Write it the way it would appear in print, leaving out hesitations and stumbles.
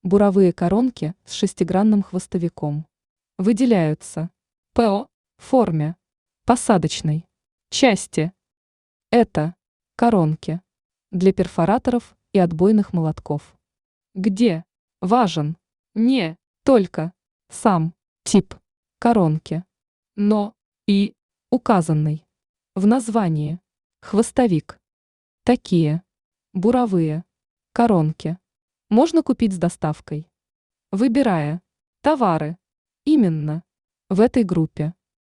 Буровые коронки с шестигранным хвостовиком. Выделяются ПО форме посадочной части. Это коронки для перфораторов и отбойных молотков. Где важен не только сам тип коронки, но и указанный в названии хвостовик. Такие буровые коронки можно купить с доставкой, выбирая товары именно в этой группе.